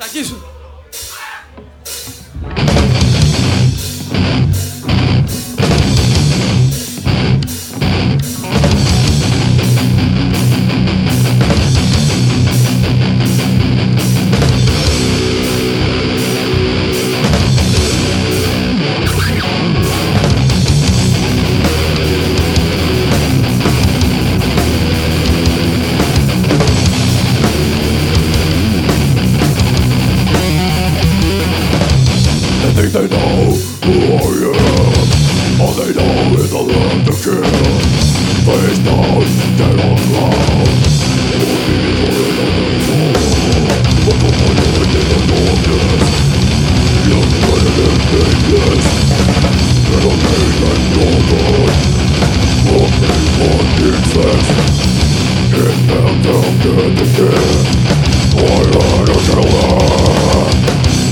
Τσακίσου. They know who I am. All they know is I love to kill. Face down, dead on the ground. Won't be ignored on the floor. But the one who is in the darkness. Young, predator, nameless. Little made and broken. Walking on incest. It fell down dead again. I had a killer.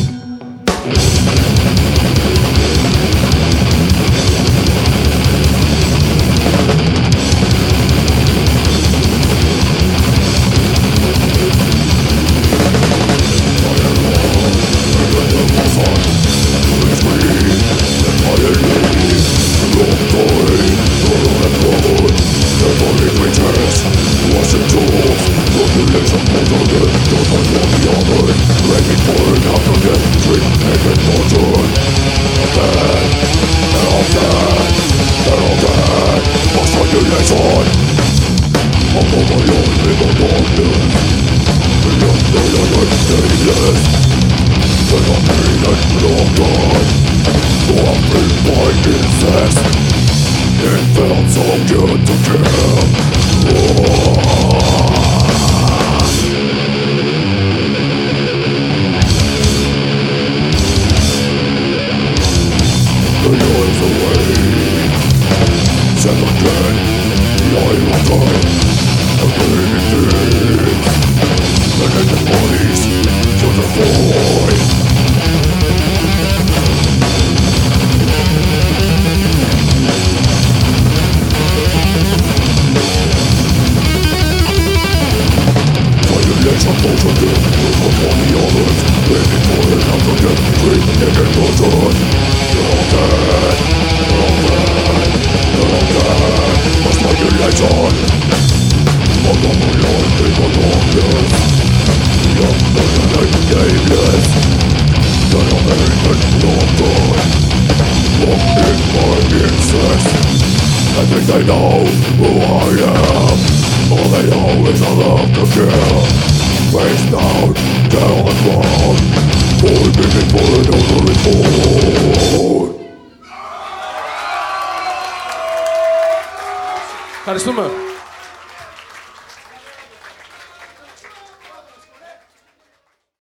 It felt so good to kill. The noise away. Settle dead. Lie water. A baby things. And then the bodies to the void. I think they know who I am. All they know is I love to kill. Face down, dead on the ground. Boy, baby, boy, don't report. Ευχαριστούμε.